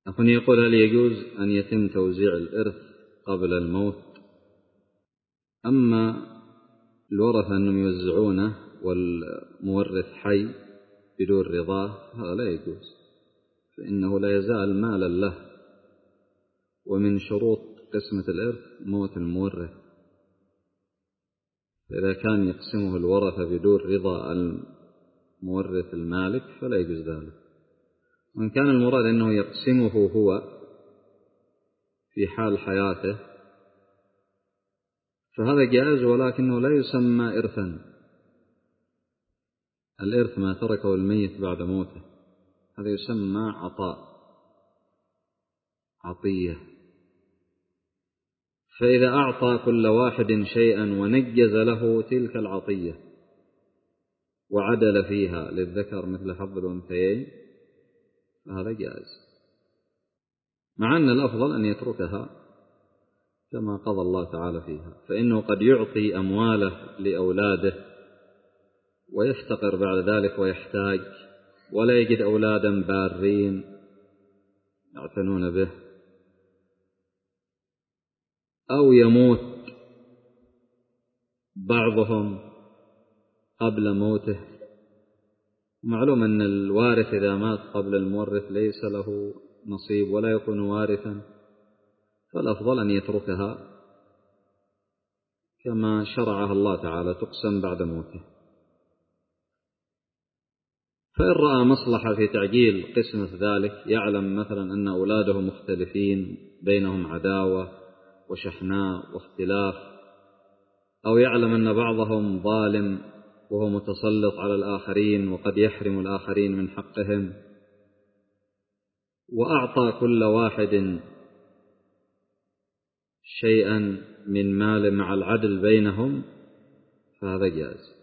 أخونا يقول: هل يجوز أن يتم توزيع الإرث قبل الموت؟ أما الورثة أنهم يوزعونه والمورث حي بدون رضاه هذا لا يجوز، فإنه لا يزال مالا له، ومن شروط قسمة الإرث موت المورث، إذا كان يقسمه الورثة بدون رضا المورث المالك فلا يجوز ذلك. وإن كان المراد أنه يقسمه هو في حال حياته فهذا جائز، ولكنه لا يسمى إرثا. الإرث ما تركه الميت بعد موته، هذا يسمى عطاء، عطية. فإذا أعطى كل واحد شيئا ونجز له تلك العطية وعدل فيها للذكر مثل حظ الأنثيين فهذا جائز، مع أن الأفضل أن يتركها كما قضى الله تعالى فيها، فإنه قد يعطي أمواله لأولاده ويفتقر بعد ذلك ويحتاج ولا يجد أولادا بارين يعتنون به، أو يموت بعضهم قبل موته. معلوم أن الوارث إذا مات قبل المورث ليس له نصيب ولا يكون وارثا، فالأفضل أن يتركها كما شرعها الله تعالى تقسم بعد موته. فإن رأى مصلحة في تعجيل قسمة ذلك، يعلم مثلا أن أولاده مختلفين بينهم عداوة وشحناء واختلاف، أو يعلم أن بعضهم ظالم وهو متسلط على الآخرين وقد يحرم الآخرين من حقهم، وأعطى كل واحد شيئا من مال مع العدل بينهم، فهذا جائز.